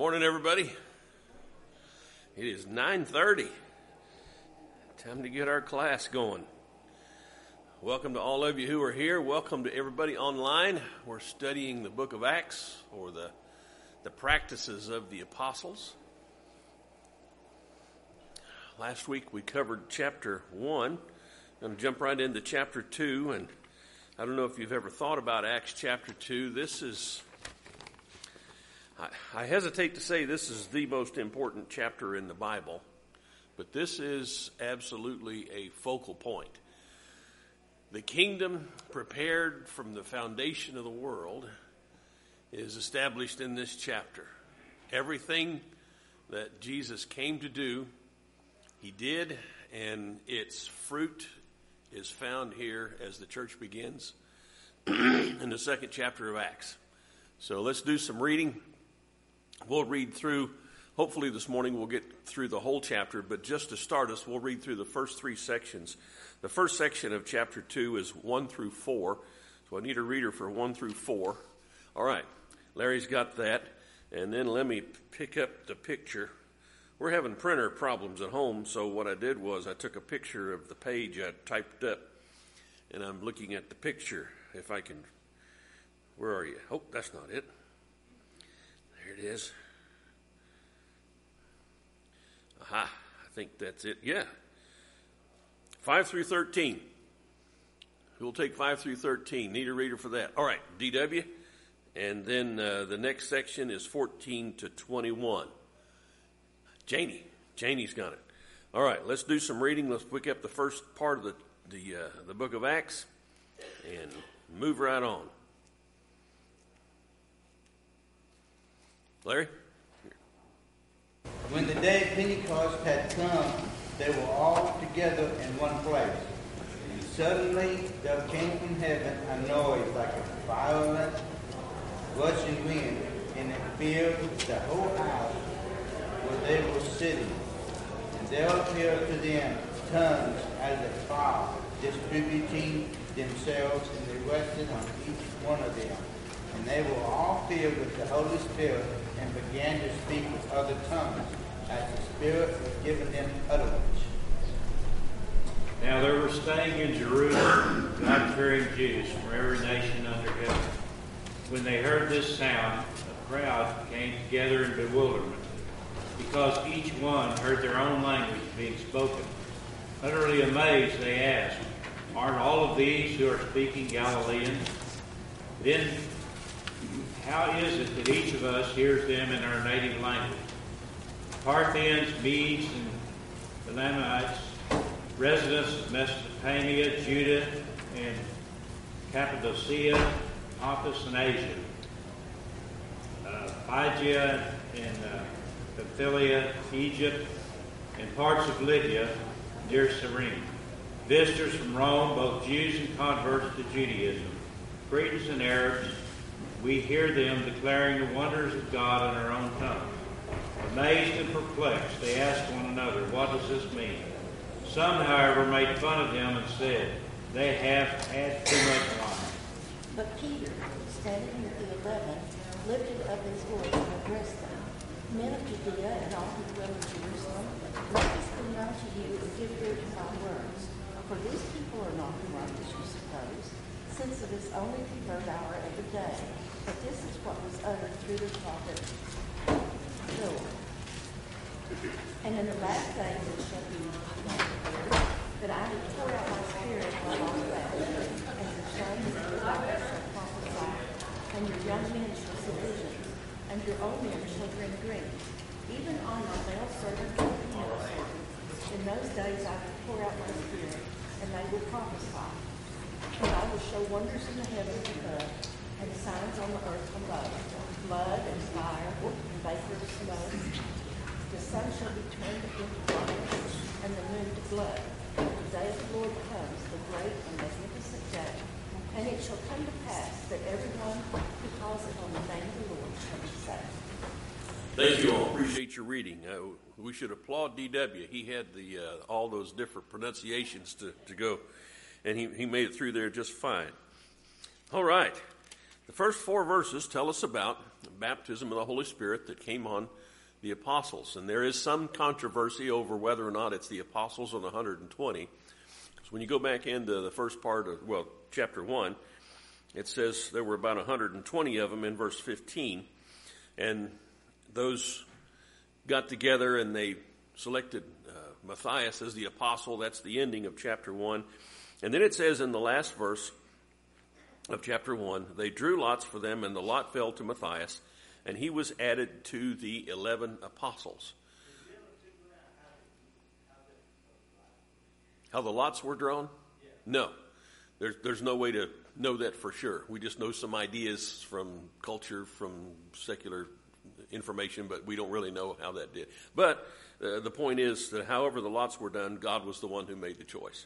Morning, everybody. It is 9:30. Time to get our class going. Welcome to all of you who are here. Welcome to everybody online. We're studying the book of Acts, or the practices of the apostles. Last week we covered chapter 1. I'm going to jump right into chapter 2. And I don't know if you've ever thought about Acts chapter 2. This is... I hesitate to say this is the most important chapter in the Bible, but this is absolutely a focal point. The kingdom prepared from the foundation of the world is established in this chapter. Everything that Jesus came to do, he did, and its fruit is found here as the church begins in the second chapter of Acts. So let's do some reading. We'll read through, hopefully this morning we'll get through the whole chapter, but just to start us, we'll read through the first three sections. The first section of chapter 2 is 1 through 4, so I need a reader for 1 through 4. All right, Larry's got that, and then let me pick up the picture. We're having printer problems at home, so what I did was I took a picture of the page I typed up, and I'm looking at the picture, if I can, where are you? Oh, that's not it. There it is. Aha, I think that's it. Yeah. 5 through 13. Who'll take 5 through 13? Need a reader for that. All right, DW. And then the next section is 14 to 21. Janie's got it. All right, let's do some reading. Let's pick up the first part of the book of Acts and move right on. Larry? When the day of Pentecost had come, they were all together in one place. And suddenly there came from heaven a noise like a violent rushing wind, and it filled the whole house where they were sitting. And there appeared to them tongues as of fire, distributing themselves, and they rested on each one of them. And they were all filled with the Holy Spirit, and began to speak with other tongues, as the Spirit was given them utterance. Now there were staying in Jerusalem God-fearing Jews from every nation under heaven. When they heard this sound, a crowd came together in bewilderment, because each one heard their own language being spoken. Utterly amazed, they asked, "Aren't all of these who are speaking Galileans? Then how is it that each of us hears them in our native language? Parthians, Medes, and Elamites, residents of Mesopotamia, Judah, and Cappadocia, Pontus, and Asia, Phrygia, and Pamphylia, Egypt, and parts of Libya near Cyrene. Visitors from Rome, both Jews and converts to Judaism, Cretans and Arabs. We hear them declaring the wonders of God in our own tongue. Amazed and perplexed, they asked one another, "What does this mean?" Some, however, made fun of him and said, "They have had too much wine." But Peter, standing with the 11, lifted up his voice and addressed them. "Men of Judea and all who dwell in Jerusalem, let this be known to you and give ear to my words. For these people are not corrupt, as you suppose, since it is only the third hour of the day. But this is what was uttered through the prophet Joel. And in the last days it shall be that I will pour out my spirit on all flesh, and your sons and your daughters shall prophesy, and your young men shall see visions, and your old men shall drink. Even on your male servants and female servants. In those days I will pour out my spirit, and they will prophesy. And I will show wonders in the heavens above, and signs on the earth below, blood and fire and vapor of smoke. The sun shall be turned into darkness, and the moon to blood. The day of the Lord comes, the great and magnificent day. And it shall come to pass that everyone who calls upon the name of the Lord shall be saved. Thank you all. Appreciate your reading. We should applaud DW. He had all those different pronunciations to go, and he made it through there just fine. All right. The first 4 verses tell us about the baptism of the Holy Spirit that came on the apostles. And there is some controversy over whether or not it's the apostles or the 120. Because when you go back into the first part of, chapter 1, it says there were about 120 of them in verse 15. And those got together and they selected Matthias as the apostle. That's the ending of chapter 1. And then it says in the last verse of chapter 1, they drew lots for them, and the lot fell to Matthias, and he was added to the 11 apostles. How the lots were drawn? No. There's no way to know that for sure. We just know some ideas from culture, from secular information, but we don't really know how that did. But the point is that however the lots were done, God was the one who made the choice.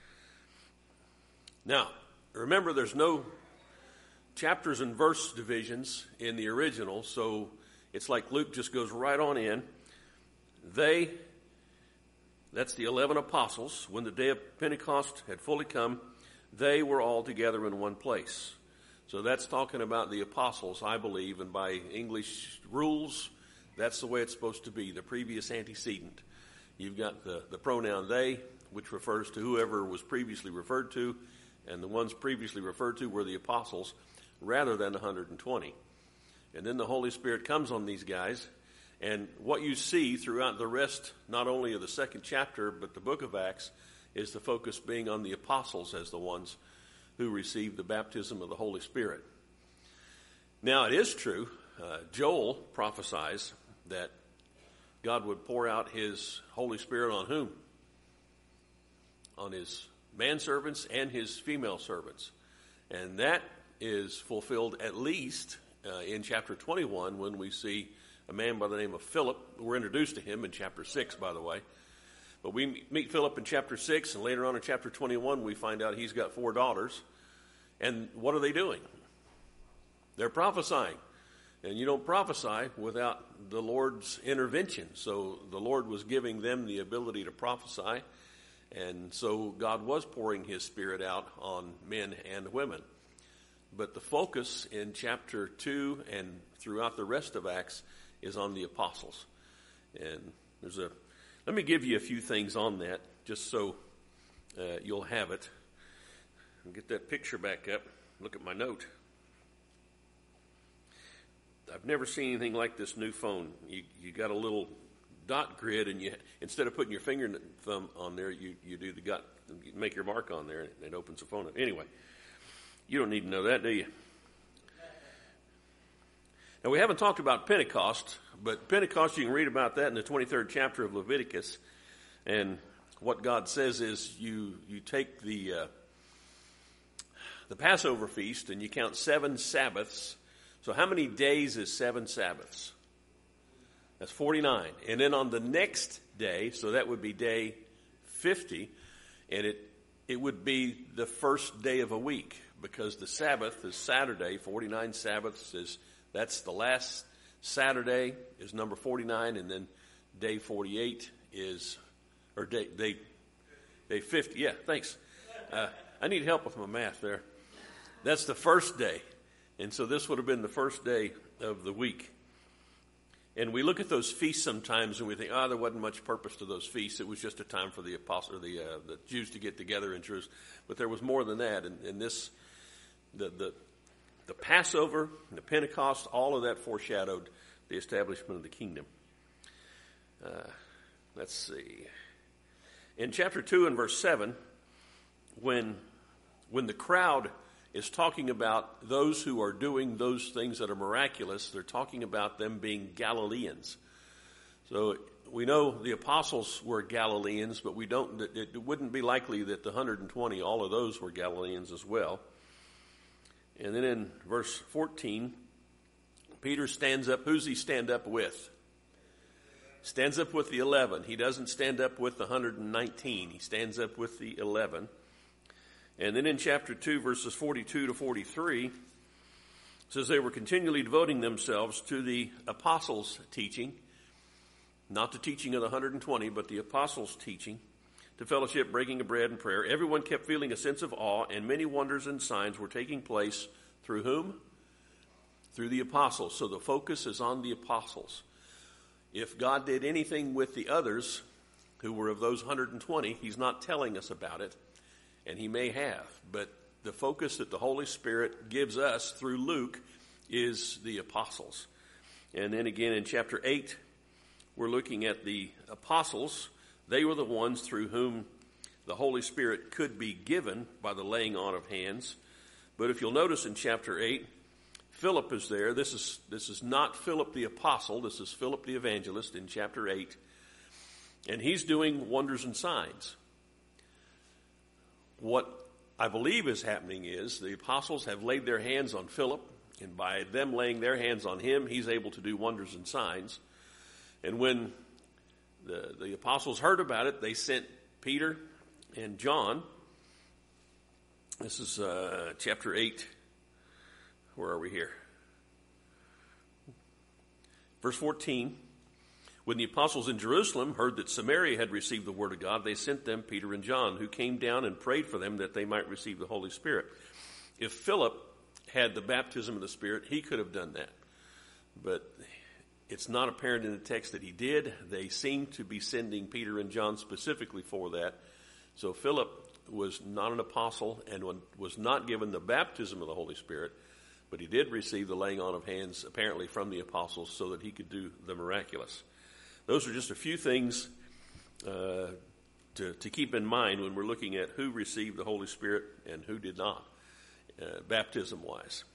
Now, remember there's no chapters and verse divisions in the original, so it's like Luke just goes right on in. That's the 11 apostles. When the day of Pentecost had fully come, they were all together in one place. So that's talking about the apostles, I believe, and by English rules, that's the way it's supposed to be, the previous antecedent. You've got the pronoun they, which refers to whoever was previously referred to, and the ones previously referred to were the apostles, rather than 120. And then the Holy Spirit comes on these guys, and what you see throughout the rest, not only of the second chapter, but the book of Acts, is the focus being on the apostles as the ones who received the baptism of the Holy Spirit. Now, it is true, Joel prophesies that God would pour out his Holy Spirit on whom? On his manservants and his female servants. And that is fulfilled at least in chapter 21 when we see a man by the name of Philip. We're introduced to him in chapter 6, by the way. But we meet Philip in chapter 6, and later on in chapter 21 we find out he's got 4 daughters. And what are they doing? They're prophesying. And you don't prophesy without the Lord's intervention. So the Lord was giving them the ability to prophesy. And so God was pouring his Spirit out on men and women. But the focus in chapter 2 and throughout the rest of Acts is on the apostles. And let me give you a few things on that, just so you'll have it. Get that picture back up. Look at my note. I've never seen anything like this new phone. You got a little dot grid, and you instead of putting your finger and thumb on there, you do the dot, you make your mark on there, and it opens the phone up. Anyway, you don't need to know that, do you? Now, we haven't talked about Pentecost, but Pentecost, you can read about that in the 23rd chapter of Leviticus. And what God says is you take the Passover feast and you count 7 Sabbaths. So how many days is 7 Sabbaths? That's 49. And then on the next day, so that would be day 50, and it would be the first day of a week, because the Sabbath is Saturday. 49 Sabbaths that's the last Saturday is number 49, and then day 48 is, or day 50. Yeah, thanks. I need help with my math there. That's the first day. And so this would have been the first day of the week. And we look at those feasts sometimes and we think, there wasn't much purpose to those feasts. It was just a time for the apostles, the Jews to get together in Jerusalem. But there was more than that. And this, the Passover, and the Pentecost, all of that foreshadowed the establishment of the kingdom. Let's see. In chapter 2 and verse 7, when the crowd is talking about those who are doing those things that are miraculous, they're talking about them being Galileans. So we know the apostles were Galileans, but it wouldn't be likely that the 120, all of those were Galileans as well. And then in verse 14, Peter stands up. Who's he stand up with? Stands up with the 11. He doesn't stand up with the 119. He stands up with the 11. And then in chapter 2, verses 42 to 43, it says they were continually devoting themselves to the apostles' teaching, not the teaching of the 120, but the apostles' teaching, to fellowship, breaking of bread, and prayer. Everyone kept feeling a sense of awe, and many wonders and signs were taking place through whom? through the apostles. So the focus is on the apostles. If God did anything with the others, who were of those 120, he's not telling us about it, and he may have. But the focus that the Holy Spirit gives us through Luke is the apostles. And then again in chapter 8, we're looking at the apostles. They were the ones through whom the Holy Spirit could be given by the laying on of hands. But if you'll notice in chapter 8, Philip is there. This is not Philip the apostle. This is Philip the evangelist in chapter 8. And he's doing wonders and signs. What I believe is happening is the apostles have laid their hands on Philip, and by them laying their hands on him, he's able to do wonders and signs. And when the apostles heard about it, they sent Peter and John. This is chapter 8. Where are we here? Verse 14. When the apostles in Jerusalem heard that Samaria had received the word of God, they sent them Peter and John, who came down and prayed for them that they might receive the Holy Spirit. If Philip had the baptism of the Spirit, he could have done that. But it's not apparent in the text that he did. They seem to be sending Peter and John specifically for that. So Philip was not an apostle and was not given the baptism of the Holy Spirit, but he did receive the laying on of hands apparently from the apostles so that he could do the miraculous. Those are just a few things to keep in mind when we're looking at who received the Holy Spirit and who did not, baptism-wise.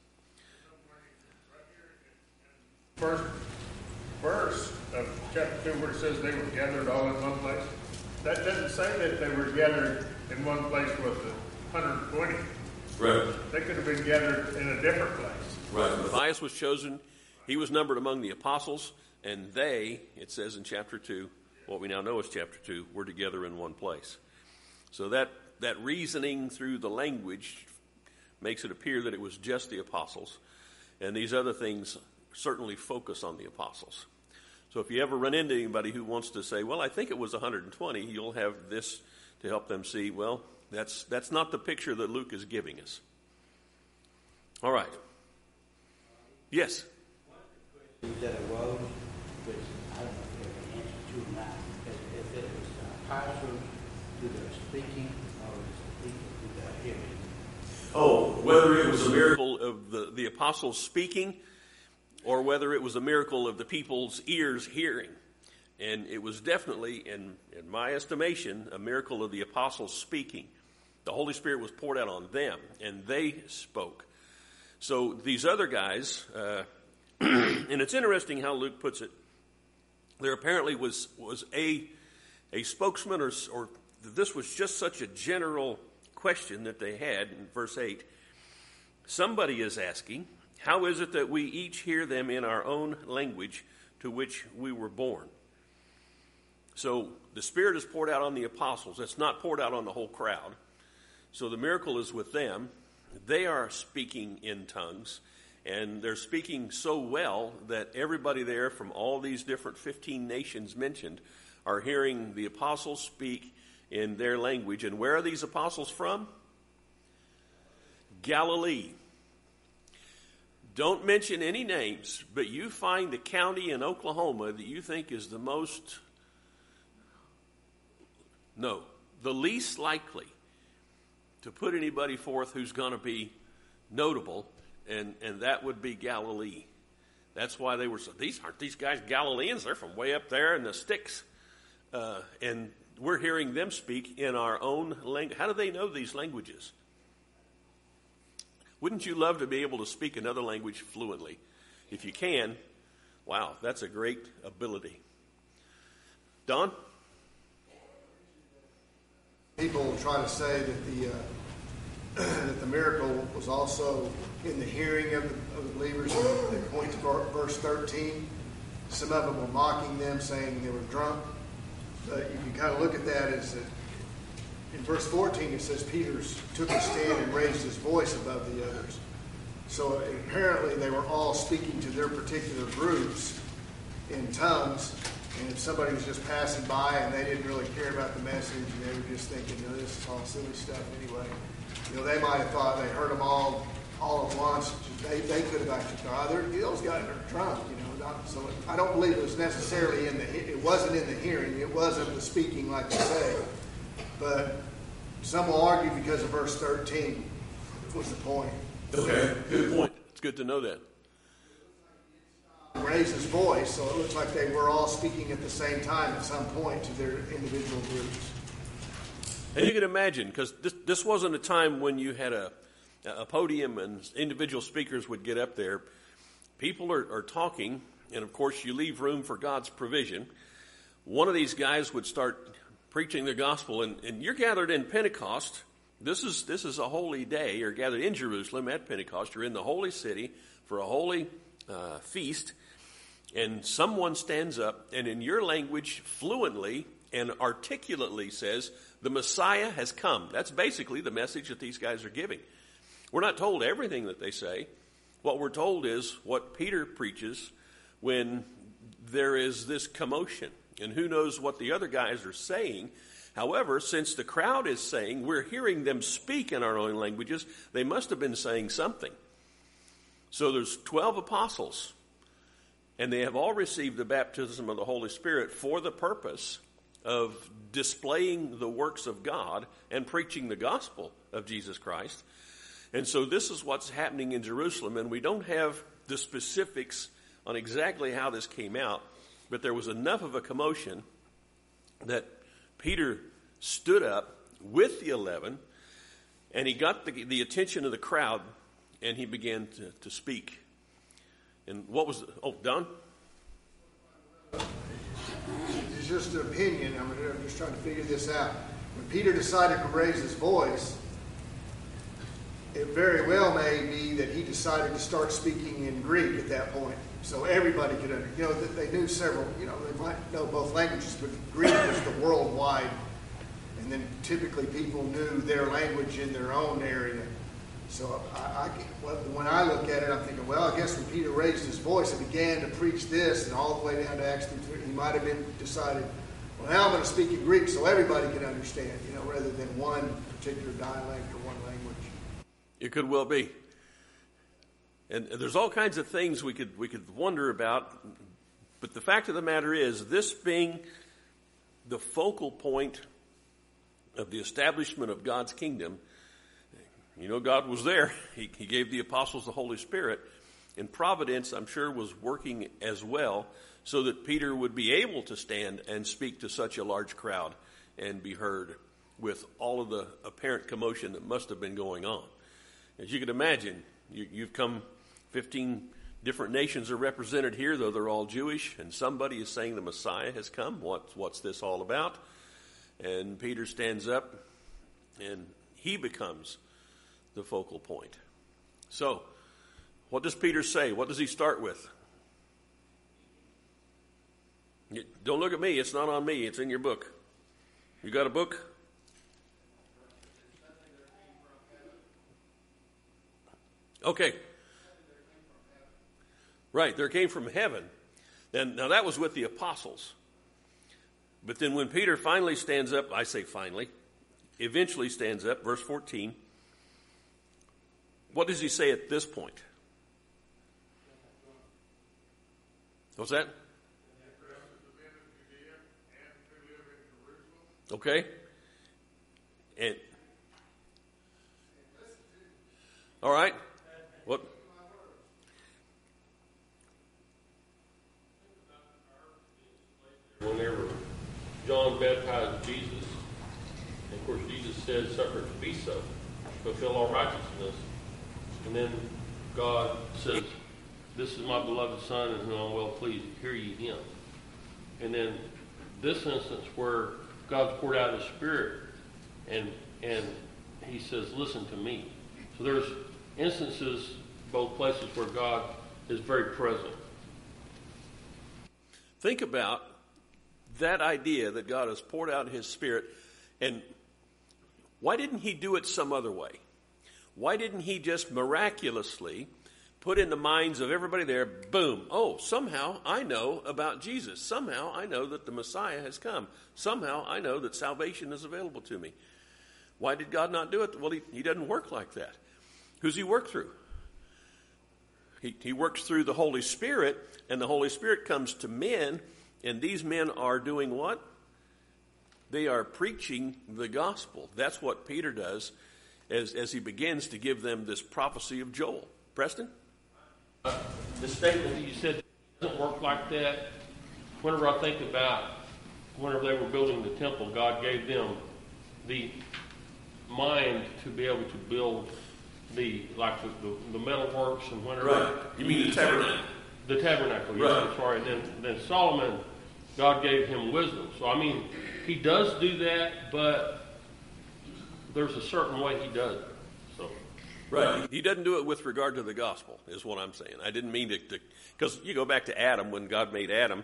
First verse of chapter 2 where it says they were gathered all in one place, that doesn't say that they were gathered in one place with the 120. Right. They could have been gathered in a different place. Right. Matthias was chosen. He was numbered among the apostles. And they, it says in chapter 2, what we now know as chapter 2, were together in one place. So that reasoning through the language makes it appear that it was just the apostles. And these other things certainly focus on the apostles. So if you ever run into anybody who wants to say, well, I think it was 120, you'll have this to help them see, well, that's not the picture that Luke is giving us. All right. Yes? That arose, which I don't know if there's an answer to or not, if it was the apostles who were speaking or was the people who were hearing. Oh, whether it was a miracle of the apostles speaking or whether it was a miracle of the people's ears hearing. And it was definitely, in my estimation, a miracle of the apostles speaking. The Holy Spirit was poured out on them, and they spoke. So these other guys... and it's interesting how Luke puts it. There apparently was a spokesman, or this was just such a general question that they had in verse 8. Somebody is asking, how is it that we each hear them in our own language to which we were born? So the Spirit is poured out on the apostles. It's not poured out on the whole crowd. So the miracle is with them. They are speaking in tongues. And they're speaking so well that everybody there from all these different 15 nations mentioned are hearing the apostles speak in their language. And where are these apostles from? Galilee. Don't mention any names, but you find the county in Oklahoma that you think is the least likely to put anybody forth who's going to be notable. And that would be Galilee. That's why they were so, aren't these guys Galileans? They're from way up there in the sticks. And we're hearing them speak in our own language. How do they know these languages? Wouldn't you love to be able to speak another language fluently? If you can, wow, that's a great ability. Don? People try to say that the miracle was also in the hearing of the believers. They point to verse 13. Some of them were mocking them, saying they were drunk. But you can kind of look at that as that in verse 14 it says Peter took a stand and raised his voice above the others. So apparently they were all speaking to their particular groups in tongues. And if somebody was just passing by and they didn't really care about the message and they were just thinking, this is all silly stuff anyway, they might have thought they heard them all all at once. They could have actually thought, those guys are drunk, so I don't believe it was necessarily it wasn't in the hearing. It wasn't the speaking like you say. But some will argue because of verse 13 was the point. Okay, good point. It's good to know that. Raised his voice, so it looks like they were all speaking at the same time at some point to their individual groups. And you can imagine, because this wasn't a time when you had a podium and individual speakers would get up there. People are talking, and of course you leave room for God's provision. One of these guys would start preaching the gospel, and you're gathered in Pentecost. This is a holy day. You're gathered in Jerusalem at Pentecost. You're in the holy city for a holy feast, and someone stands up and in your language fluently and articulately says, the Messiah has come. That's basically the message that these guys are giving. We're not told everything that they say. What we're told is what Peter preaches when there is this commotion, and who knows what the other guys are saying. However, since the crowd is saying, we're hearing them speak in our own languages, they must have been saying something. So there's 12 apostles, and they have all received the baptism of the Holy Spirit for the purpose of displaying the works of God and preaching the gospel of Jesus Christ. And so this is what's happening in Jerusalem, and we don't have the specifics on exactly how this came out, but there was enough of a commotion that Peter stood up with the 11, and he got the attention of the crowd, and he began to speak. And what was Don? It's just an opinion. I'm just trying to figure this out. When Peter decided to raise his voice, it very well may be that he decided to start speaking in Greek at that point. So everybody could understand. They knew several, they might know both languages, but Greek was the worldwide. And then typically people knew their language in their own area. So when I look at it, I'm thinking, well, I guess when Peter raised his voice and began to preach this, and all the way down to Acts 2:3, he might have been decided, well, now I'm going to speak in Greek so everybody can understand, rather than one particular dialect or one language. It could well be. And there's all kinds of things we could wonder about, but the fact of the matter is, this being the focal point of the establishment of God's kingdom, God was there. He gave the apostles the Holy Spirit, and providence, I'm sure, was working as well, so that Peter would be able to stand and speak to such a large crowd and be heard with all of the apparent commotion that must have been going on. As you can imagine, you've come 15 different nations are represented here, though they're all Jewish, and somebody is saying the Messiah has come. What's this all about? And Peter stands up, and he becomes the focal point. So, what does Peter say? What does he start with? Don't look at me. It's not on me. It's in your book. You got a book? Okay. Right, there came from heaven. And now that was with the apostles. But then when Peter finally stands up, I say finally, eventually stands up, verse 14, what does he say at this point? What's that? Okay. And all right. What? Whenever John baptized Jesus, and of course Jesus said, "Suffer it to be so, fulfill all righteousness," and then God says, "This is my beloved Son, in whom I'm well pleased. Hear ye him." And then this instance where God's poured out His Spirit, and He says, "Listen to me." So there's instances, both places, where God is very present. Think about that idea that God has poured out His Spirit, and why didn't He do it some other way? Why didn't He just miraculously put in the minds of everybody there, boom, oh, somehow I know about Jesus. Somehow I know that the Messiah has come. Somehow I know that salvation is available to me. Why did God not do it? Well, He doesn't work like that. Who's He work through? He works through the Holy Spirit, and the Holy Spirit comes to men, and these men are doing what? They are preaching the gospel. That's what Peter does as he begins to give them this prophecy of Joel. Preston? The statement that you said doesn't work like that. Whenever I think about whenever they were building the temple, God gave them the mind to be able to build the metalworks and whatever. Right. You mean the tabernacle? The tabernacle, yes, Right. I'm sorry. Then Solomon, God gave him wisdom. So, I mean, he does do that, but there's a certain way he does it. So, Right. He doesn't do it with regard to the gospel, is what I'm saying. I didn't mean to because you go back to Adam, when God made Adam,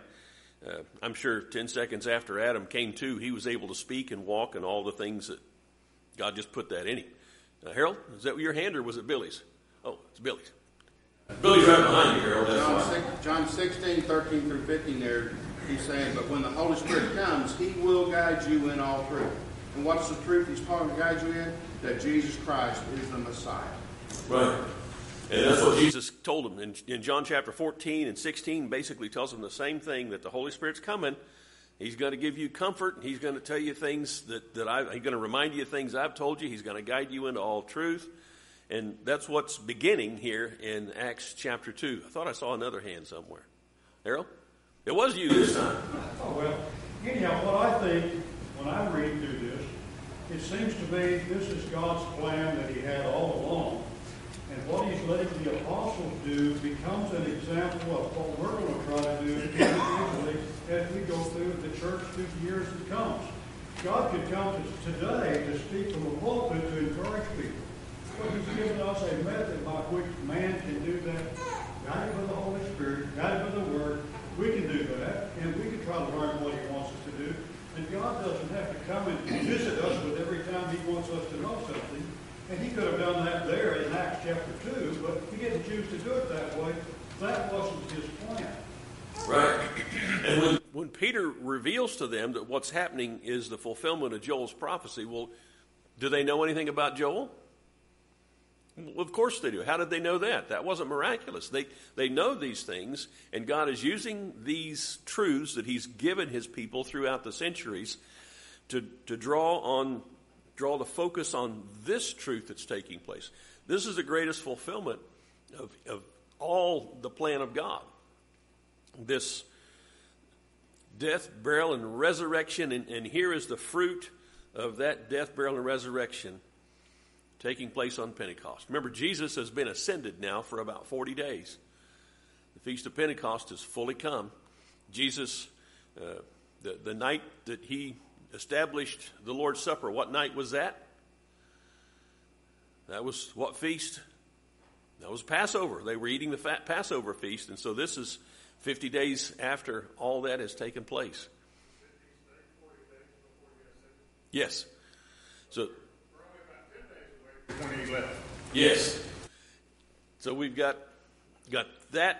I'm sure 10 seconds after Adam came to, he was able to speak and walk and all the things that God just put that in him. Harold, is that your hand or was it Billy's? Oh, it's Billy's. Billy's right behind you, Harold. That's John 16, 13 through 15 there, he's saying, but when the Holy Spirit comes, he will guide you in all truth. And what's the truth he's going to guide you in? That Jesus Christ is the Messiah. Right. And that's what Jesus told him. In John chapter 14 and 16, basically tells him the same thing, that the Holy Spirit's coming. He's going to give you comfort. He's going to tell you things he's going to remind you of things I've told you. He's going to guide you into all truth. And that's what's beginning here in Acts chapter 2. I thought I saw another hand somewhere. Harold? It was you this time. Oh, well, anyhow, what I think when I read through this, it seems to me this is God's plan that he had all along. And what he's letting the apostles do becomes an example of what we're going to try to do individually as we go through the church through the years that comes. God could come to today to speak from a pulpit to encourage people. But he's given us a method by which man can do that, guided by the Holy Spirit, guided by the Word. We can do that, and we can try to learn what he wants us to do. And God doesn't have to come and visit us with every time he wants us to know something. And he could have done that there in Acts chapter 2, but he didn't choose to do it that way. That wasn't his plan. Right. And when Peter reveals to them that what's happening is the fulfillment of Joel's prophecy, well, do they know anything about Joel? Well, of course they do. How did they know that? That wasn't miraculous. They know these things, and God is using these truths that he's given his people throughout the centuries to draw the focus on this truth that's taking place. This is the greatest fulfillment of all the plan of God. This death, burial, and resurrection, and here is the fruit of that death, burial, and resurrection taking place on Pentecost. Remember, Jesus has been ascended now for about 40 days. The Feast of Pentecost has fully come. Jesus, the night that he established the Lord's Supper, what night was that? That was what feast? That was Passover. They were eating the Passover feast, and so this is 50 days after all that has taken place. Yes. So, when he left. yes. So we've got that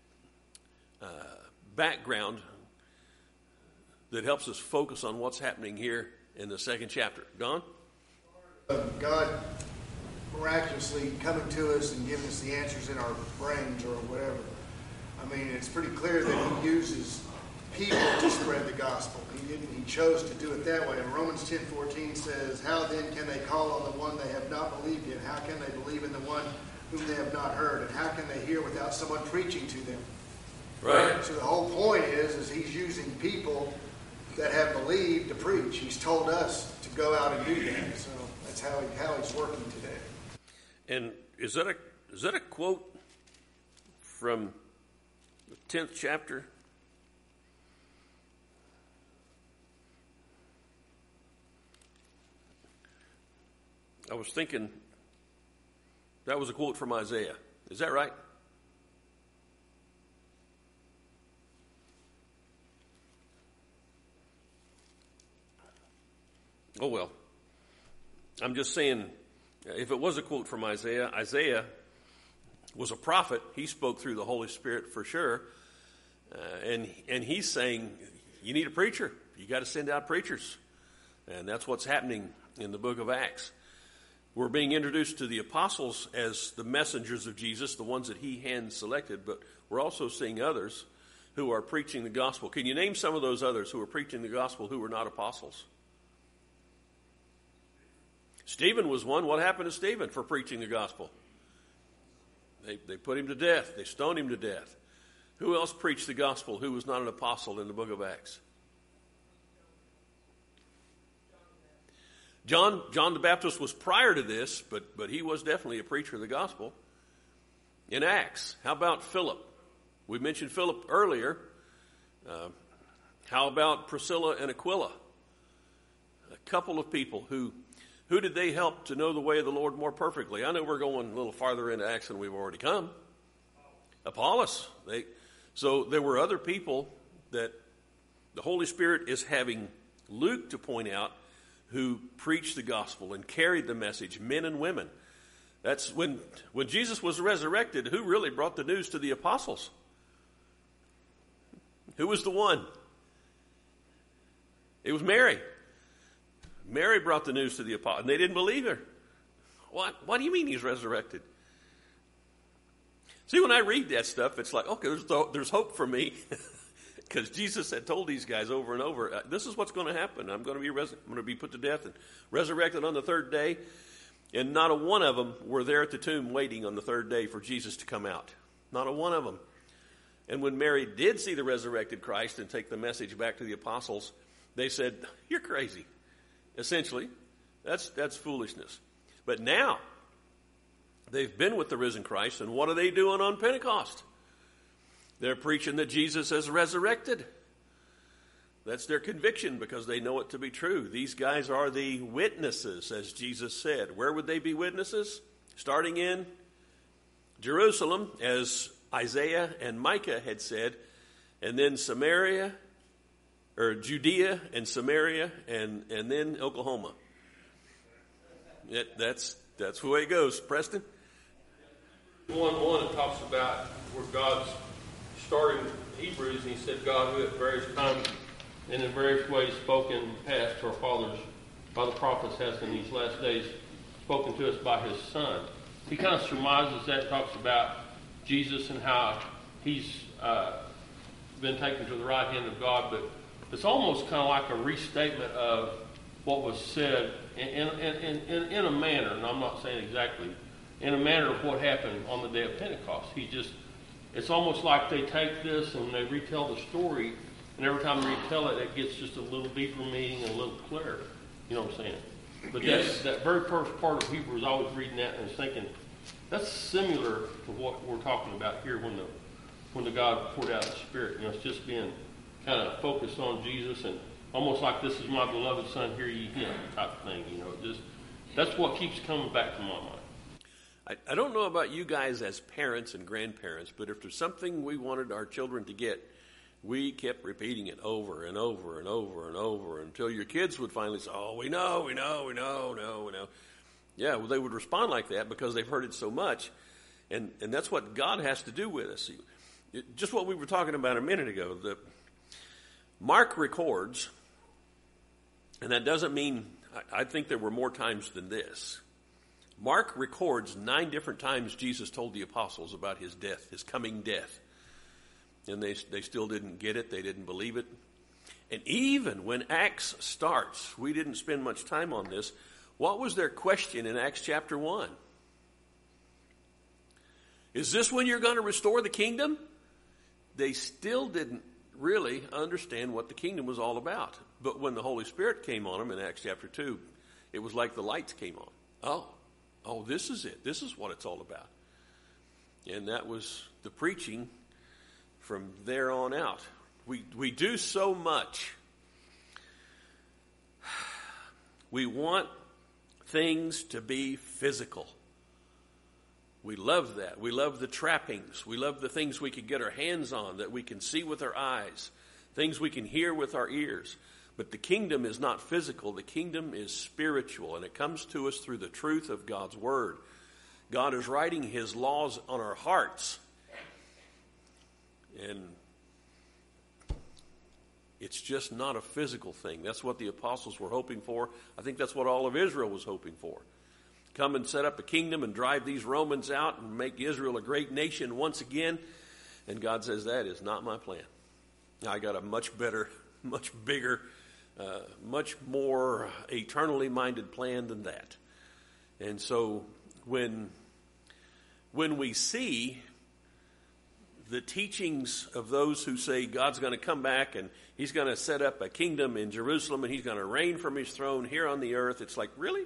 background that helps us focus on what's happening here in the second chapter. Don? God miraculously coming to us and giving us the answers in our brains or whatever. I mean, it's pretty clear that he uses people to spread the gospel. He chose to do it that way. And Romans 10:14 says, how then can they call on the one they have not believed in? How can they believe in the one whom they have not heard? And how can they hear without someone preaching to them? Right. So the whole point is he's using people that have believed to preach. He's told us to go out and do that. So that's how he's working today. And is that a quote from the 10th chapter? I was thinking that was a quote from Isaiah. Is that right? Oh, well. I'm just saying, if it was a quote from Isaiah, Isaiah was a prophet. He spoke through the Holy Spirit for sure. And he's saying, you need a preacher. You got to send out preachers. And that's what's happening in the book of Acts. We're being introduced to the apostles as the messengers of Jesus, the ones that he hand-selected, but we're also seeing others who are preaching the gospel. Can you name some of those others who are preaching the gospel who were not apostles? Stephen was one. What happened to Stephen for preaching the gospel? They put him to death. They stoned him to death. Who else preached the gospel who was not an apostle in the book of Acts? John the Baptist was prior to this, but he was definitely a preacher of the gospel. In Acts, how about Philip? We mentioned Philip earlier. How about Priscilla and Aquila? A couple of people who did they help to know the way of the Lord more perfectly? I know we're going a little farther into Acts than we've already come. Apollos. So there were other people that the Holy Spirit is having Luke to point out who preached the gospel and carried the message, men and women. That's when Jesus was resurrected, who really brought the news to the apostles? Who was the one? It was Mary. Mary brought the news to the apostles, and they didn't believe her. What do you mean he's resurrected? See, when I read that stuff, it's like, okay, there's hope for me. Because Jesus had told these guys over and over, this is what's going to happen. I'm going to be put to death and resurrected on the third day. And not a one of them were there at the tomb waiting on the third day for Jesus to come out. Not a one of them. And when Mary did see the resurrected Christ and take the message back to the apostles, they said, you're crazy. Essentially, that's foolishness. But now, they've been with the risen Christ, and what are they doing on Pentecost? They're preaching that Jesus has resurrected. That's their conviction because they know it to be true. These guys are the witnesses, as Jesus said. Where would they be witnesses? Starting in Jerusalem, as Isaiah and Micah had said, and then Samaria, or Judea and Samaria, and then Oklahoma. That's the way it goes. Preston? One that talks about where God's starting Hebrews, and he said, God, who at various times and in various ways spoken past to our fathers by the prophets, has in these last days spoken to us by his Son. He kind of surmises that, talks about Jesus and how he's been taken to the right hand of God, but it's almost kind of like a restatement of what was said in a manner, and I'm not saying exactly, in a manner of what happened on the day of Pentecost. It's almost like they take this and they retell the story, and every time they retell it, it gets just a little deeper meaning and a little clearer. You know what I'm saying? But yes, that very first part of Hebrews, I was reading that and was thinking, that's similar to what we're talking about here when the God poured out the Spirit. You know, it's just being kind of focused on Jesus and almost like this is my beloved Son, hear ye him type of thing. You know, that's what keeps coming back to my mind. I don't know about you guys as parents and grandparents, but if there's something we wanted our children to get, we kept repeating it over and over and over and over until your kids would finally say, oh, we know. Yeah, well, they would respond like that because they've heard it so much, and that's what God has to do with us. Just what we were talking about a minute ago, Mark records, and that doesn't mean, I think there were more times than this. Mark records 9 different times Jesus told the apostles about his death, his coming death. And they still didn't get it. They didn't believe it. And even when Acts starts, we didn't spend much time on this. What was their question in Acts chapter 1? Is this when you're going to restore the kingdom? They still didn't really understand what the kingdom was all about. But when the Holy Spirit came on them in Acts chapter 2, it was like the lights came on. Oh, this is it. This is what it's all about. And that was the preaching from there on out. We do so much. We want things to be physical. We love that. We love the trappings. We love the things we can get our hands on, that we can see with our eyes, things we can hear with our ears. But the kingdom is not physical. The kingdom is spiritual, and it comes to us through the truth of God's word. God is writing his laws on our hearts. And it's just not a physical thing. That's what the apostles were hoping for. I think that's what all of Israel was hoping for. come and set up a kingdom and drive these Romans out and make Israel a great nation once again. And God says, that is not my plan. I got a much better, much bigger, much more eternally minded plan than that. And so when we see the teachings of those who say God's going to come back and he's going to set up a kingdom in Jerusalem and he's going to reign from his throne here on the earth, it's like, really?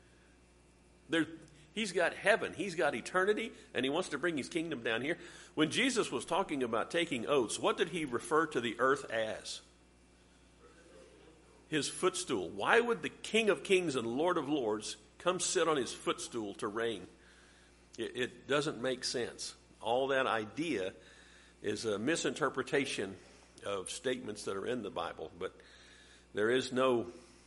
He's got heaven, he's got eternity, and he wants to bring his kingdom down here. When Jesus was talking about taking oaths, what did he refer to the earth as? His footstool. Why would the King of Kings and Lord of Lords come sit on his footstool to reign? It doesn't make sense. All that idea is a misinterpretation of statements that are in the Bible, but there is no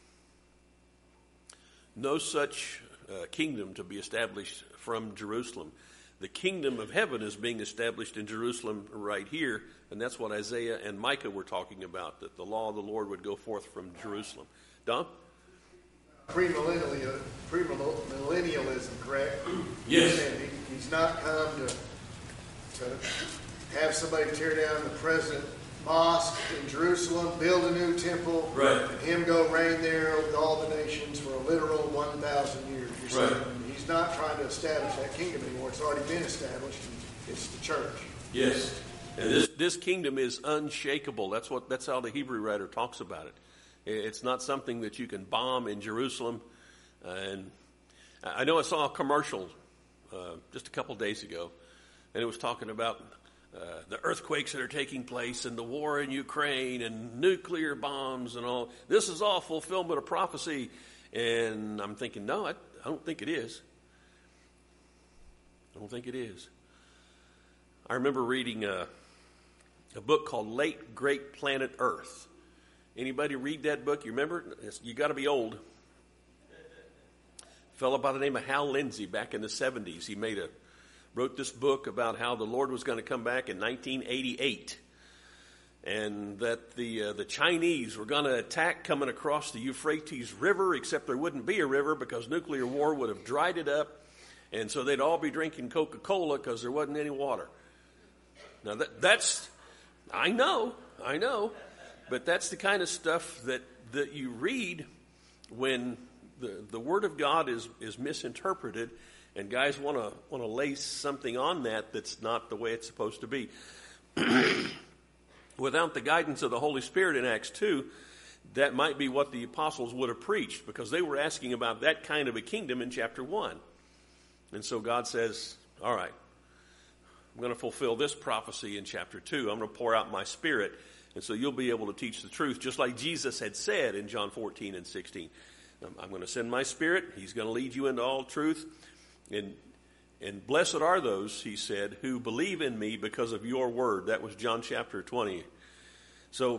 such kingdom to be established from Jerusalem. The kingdom of heaven is being established in Jerusalem right here, and that's what Isaiah and Micah were talking about, that the law of the Lord would go forth from Jerusalem. Don? Premillennialism, correct? Yes. He's not come to have somebody tear down the present mosque in Jerusalem, build a new temple, right, and him go reign there with all the nations for a literal 1,000 years. You're saying he's not trying to establish that kingdom anymore. It's already been established. It's the church. Yes. And this kingdom is unshakable. That's how the Hebrew writer talks about it. It's not something that you can bomb in Jerusalem. And I know I saw a commercial just a couple days ago, and it was talking about the earthquakes that are taking place and the war in Ukraine and nuclear bombs and all. This is all fulfillment of prophecy. And I'm thinking, no, I don't think it is. I don't think it is. I remember reading a book called Late Great Planet Earth. Anybody read that book? You remember? You got to be old. A fellow by the name of Hal Lindsey back in the 70s. He wrote this book about how the Lord was going to come back in 1988. And that the Chinese were going to attack coming across the Euphrates River, except there wouldn't be a river because nuclear war would have dried it up. And so they'd all be drinking Coca-Cola because there wasn't any water. Now that's, I know, but that's the kind of stuff that you read when the Word of God is misinterpreted, and guys want to lace something on that's not the way it's supposed to be. Without the guidance of the Holy Spirit in Acts 2, that might be what the apostles would have preached, because they were asking about that kind of a kingdom in chapter 1. And so God says, all right, I'm going to fulfill this prophecy in chapter 2. I'm going to pour out my Spirit, and so you'll be able to teach the truth, just like Jesus had said in John 14 and 16. I'm going to send my Spirit. He's going to lead you into all truth. And blessed are those, he said, who believe in me because of your word. That was John chapter 20. So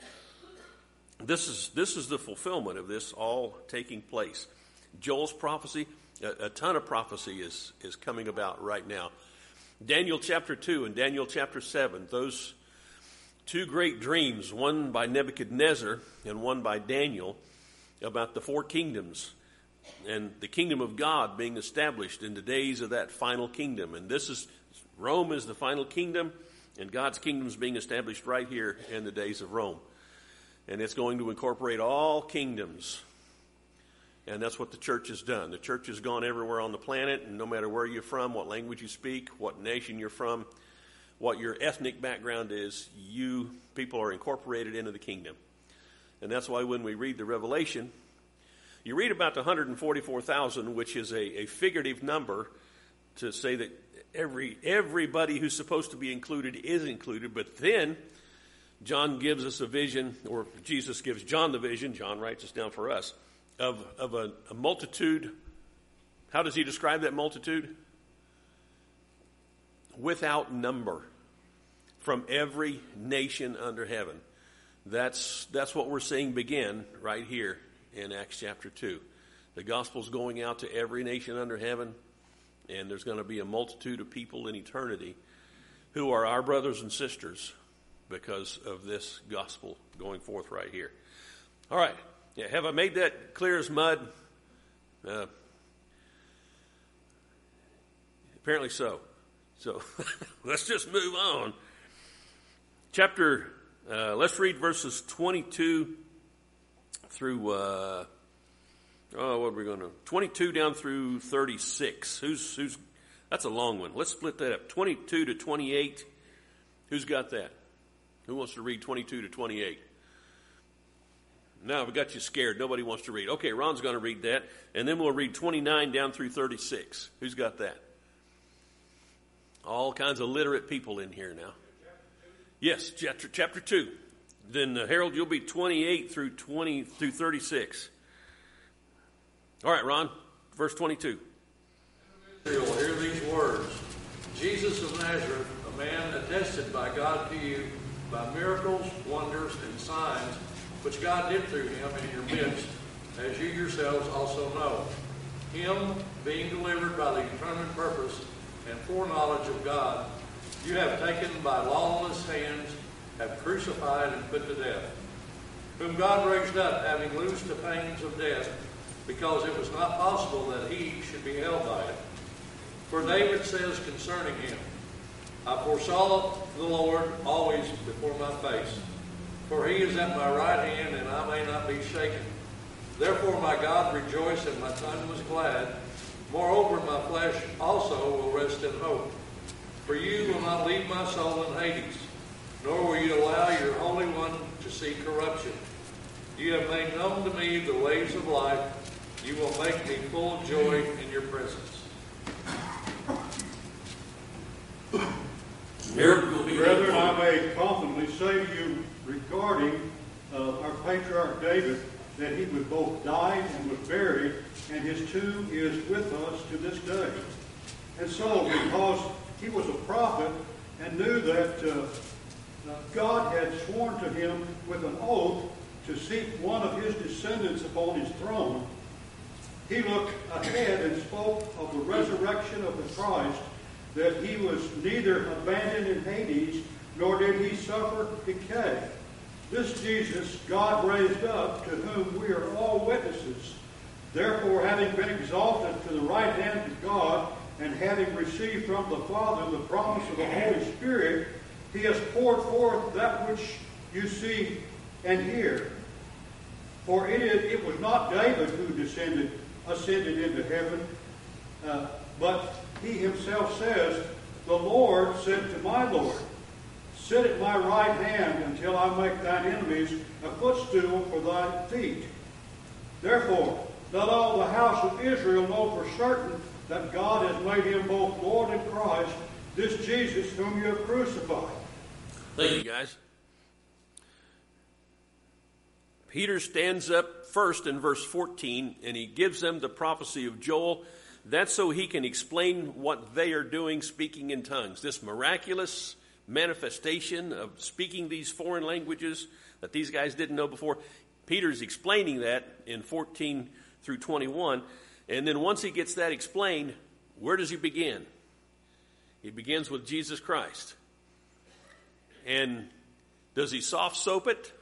this is the fulfillment of this all taking place. Joel's prophecy, a ton of prophecy is coming about right now. Daniel chapter 2 and Daniel chapter 7, those two great dreams, one by Nebuchadnezzar and one by Daniel, about the four kingdoms and the kingdom of God being established in the days of that final kingdom. And Rome is the final kingdom, and God's kingdom is being established right here in the days of Rome. And it's going to incorporate all kingdoms. And that's what the church has done. The church has gone everywhere on the planet, and no matter where you're from, what language you speak, what nation you're from, what your ethnic background is, you people are incorporated into the kingdom. And that's why when we read the Revelation, you read about the 144,000, which is a figurative number to say that everybody who's supposed to be included is included. But then John gives us a vision, or Jesus gives John the vision. John writes this down for us, of a multitude. How does he describe that multitude? Without number, from every nation under heaven. That's what we're seeing begin right here in Acts chapter 2. The gospel's going out to every nation under heaven, and there's going to be a multitude of people in eternity who are our brothers and sisters because of this gospel going forth right here. All right. Yeah, have I made that clear as mud? Apparently so. So let's just move on. Let's read verses 22 through, what are we going to, 22 down through 36. That's a long one. Let's split that up. 22 to 28. Who's got that? Who wants to read 22 to 28? Now, we got you scared. Nobody wants to read. Okay, Ron's going to read that. And then we'll read 29 down through 36. Who's got that? All kinds of literate people in here now. Yes, chapter 2. Then, Harold, you'll be 28 through 36. All right, Ron, verse 22. Israel, hear these words. Jesus of Nazareth, a man attested by God to you by miracles, wonders, and signs, which God did through him in your midst, as you yourselves also know. Him, being delivered by the determined purpose and foreknowledge of God, you have taken by lawless hands, have crucified and put to death, whom God raised up, having loosed the pains of death, because it was not possible that he should be held by it. For David says concerning him, I foresaw the Lord always before my face, for he is at my right hand, and I may not be shaken. Therefore my God rejoiced, and my tongue was glad. Moreover, my flesh also will rest in hope. For you will not leave my soul in Hades, nor will you allow your Holy One to see corruption. You have made known to me the ways of life. You will make me full of joy in your presence. Brethren, I may confidently say to you regarding our patriarch David, that he was both died and was buried, and his tomb is with us to this day. And so, because he was a prophet and knew that God had sworn to him with an oath to seat one of his descendants upon his throne, he looked ahead and spoke of the resurrection of the Christ, that he was neither abandoned in Hades, nor did he suffer decay. This Jesus God raised up, to whom we are all witnesses. Therefore, having been exalted to the right hand of God, and having received from the Father the promise of the Holy Spirit, he has poured forth that which you see and hear. For it was not David who ascended into heaven, but he himself says, the Lord said to my Lord, sit at my right hand until I make thine enemies a footstool for thy feet. Therefore, let all the house of Israel know for certain that God has made him both Lord and Christ, this Jesus whom you have crucified. Thank you, guys. Peter stands up first in verse 14, and he gives them the prophecy of Joel. That's so he can explain what they are doing, speaking in tongues. This miraculous manifestation of speaking these foreign languages that these guys didn't know before. Peter's explaining that in 14 through 21. And then once he gets that explained, where does he begin? He begins with Jesus Christ. And does he soft soap it?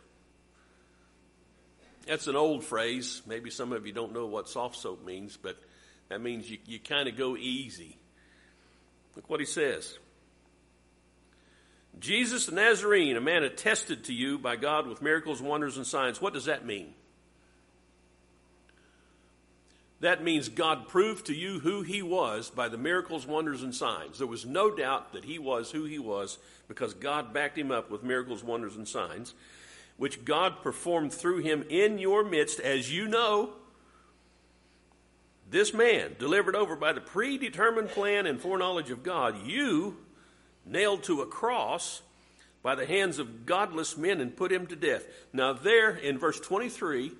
That's an old phrase. Maybe some of you don't know what soft soap means, but that means you kind of go easy. Look what he says. Jesus the Nazarene, a man attested to you by God with miracles, wonders, and signs. What does that mean? That means God proved to you who he was by the miracles, wonders, and signs. There was no doubt that he was who he was because God backed him up with miracles, wonders, and signs, which God performed through him in your midst, as you know. This man, delivered over by the predetermined plan and foreknowledge of God, you nailed to a cross by the hands of godless men and put him to death. Now there in verse 23,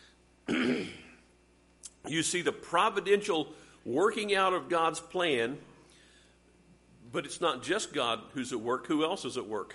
you see the providential working out of God's plan, but it's not just God who's at work. Who else is at work?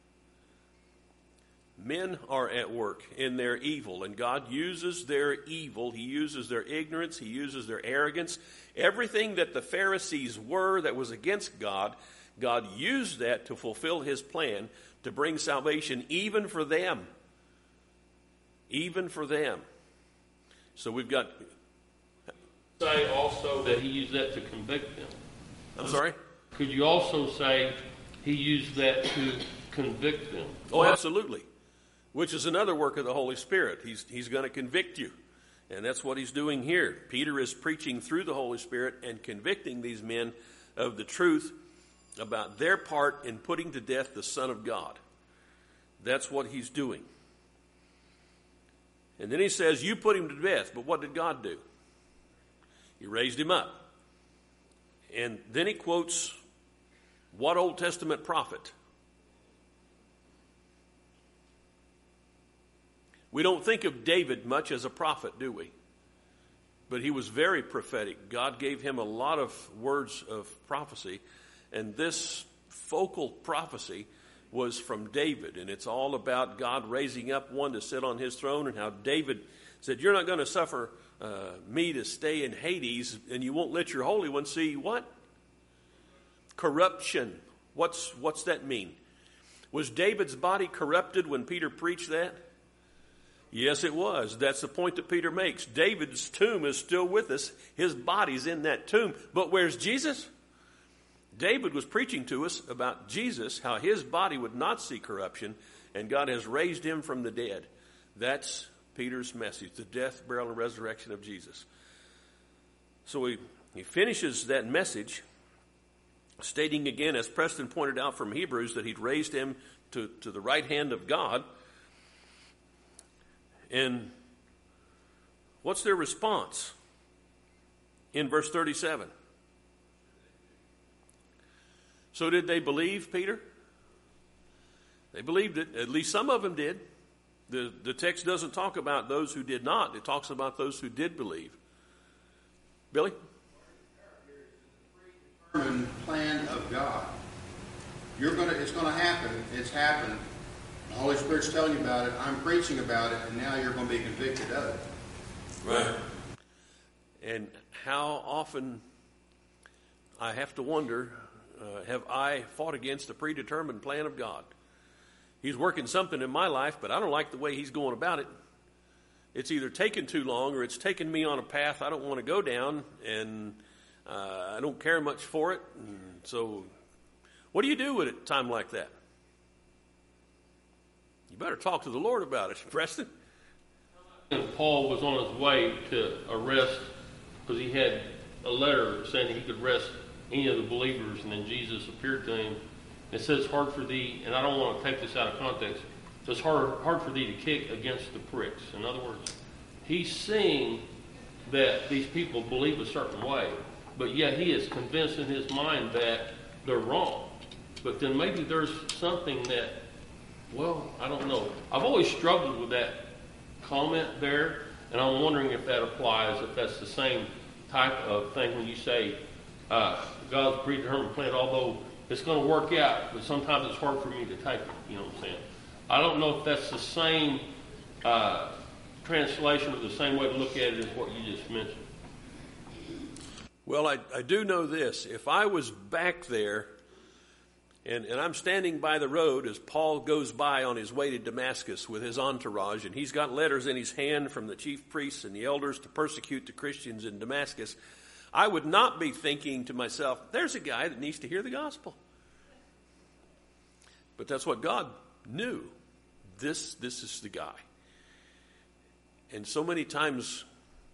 Men are at work in their evil, and God uses their evil. He uses their ignorance. He uses their arrogance. Everything that the Pharisees were that was against God, God used that to fulfill his plan to bring salvation even for them. Even for them. So we've got... Say also that he used that to convict them. I'm sorry? Could you also say he used that to convict them? Oh, absolutely. Which is another work of the Holy Spirit. He's going to convict you. And that's what he's doing here. Peter is preaching through the Holy Spirit and convicting these men of the truth about their part in putting to death the Son of God. That's what he's doing. And then he says, you put him to death, but what did God do? He raised him up. And then he quotes what Old Testament prophet? We don't think of David much as a prophet, do we? But he was very prophetic. God gave him a lot of words of prophecy. And this focal prophecy was from David. And it's all about God raising up one to sit on his throne, and how David said, you're not going to suffer me to stay in Hades, and you won't let your Holy One see what? Corruption. What's that mean? Was David's body corrupted when Peter preached that? Yes, it was. That's the point that Peter makes. David's tomb is still with us. His body's in that tomb. But where's Jesus? David was preaching to us about Jesus, how his body would not see corruption, and God has raised him from the dead. That's Peter's message, the death, burial, and resurrection of Jesus. So he finishes that message, stating again, as Preston pointed out from Hebrews, that he'd raised him to the right hand of God. And what's their response? In verse 37. So did they believe Peter? They believed it. At least some of them did. The text doesn't talk about those who did not. It talks about those who did believe. Billy? Predetermined plan of God. It's going to happen. It's happened. The Holy Spirit's telling you about it. I'm preaching about it, and now you're going to be convicted of it. Right. And how often, I have to wonder, have I fought against the predetermined plan of God? He's working something in my life, but I don't like the way he's going about it. It's either taken too long, or it's taken me on a path I don't want to go down, and I don't care much for it. And so what do you do with a time like that? You better talk to the Lord about it, Preston. Paul was on his way to arrest, because he had a letter saying he could arrest any of the believers, and then Jesus appeared to him. It says, hard for thee, and I don't want to take this out of context, it's hard for thee to kick against the pricks. In other words, he's seeing that these people believe a certain way, but yet he is convinced in his mind that they're wrong. But then maybe there's something that, well, I don't know. I've always struggled with that comment there, and I'm wondering if that applies, if that's the same type of thing when you say God's predetermined plan, although it's going to work out, but sometimes it's hard for me to take it. You know what I'm saying? I don't know if that's the same translation or the same way to look at it as what you just mentioned. Well, I do know this. If I was back there, and I'm standing by the road as Paul goes by on his way to Damascus with his entourage, and he's got letters in his hand from the chief priests and the elders to persecute the Christians in Damascus, I would not be thinking to myself, there's a guy that needs to hear the gospel. But that's what God knew. This is the guy. And so many times,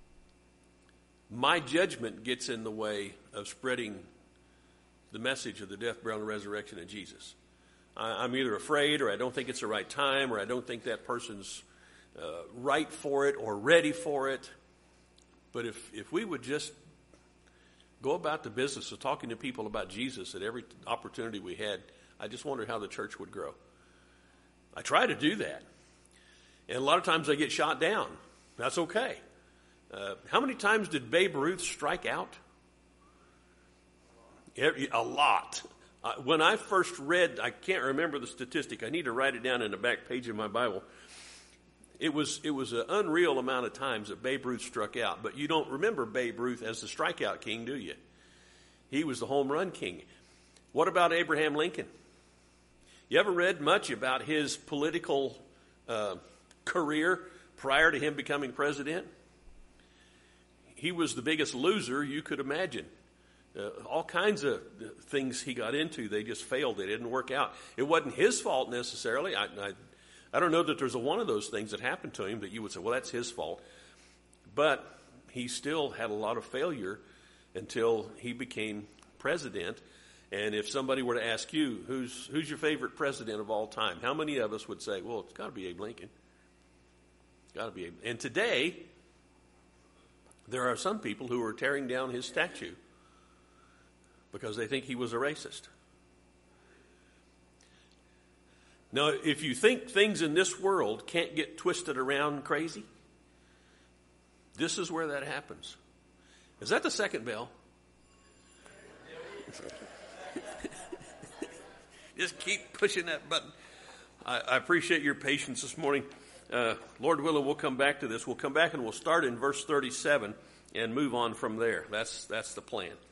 my judgment gets in the way of spreading the message of the death, burial, and resurrection of Jesus. I'm either afraid, or I don't think it's the right time, or I don't think that person's right for it or ready for it. But if we would just go about the business of talking to people about Jesus at every opportunity we had, I just wonder how the church would grow. I try to do that. And a lot of times I get shot down. That's okay. How many times did Babe Ruth strike out? A lot. When I first read, I can't remember the statistic. I need to write it down in the back page of my Bible. It was an unreal amount of times that Babe Ruth struck out. But you don't remember Babe Ruth as the strikeout king, do you? He was the home run king. What about Abraham Lincoln? You ever read much about his political career prior to him becoming president? He was the biggest loser you could imagine. All kinds of things he got into, they just failed. They didn't work out. It wasn't his fault necessarily. I don't know that there's one of those things that happened to him that you would say, well, that's his fault. But he still had a lot of failure until he became president. And if somebody were to ask you, who's your favorite president of all time? How many of us would say, well, it's got to be Abe Lincoln. It's got to be Abe. And today, there are some people who are tearing down his statue because they think he was a racist. Now, if you think things in this world can't get twisted around crazy, this is where that happens. Is that the second bell? Just keep pushing that button. I appreciate your patience this morning. Lord willing, we'll come back to this. We'll come back and we'll start in verse 37 and move on from there. That's the plan.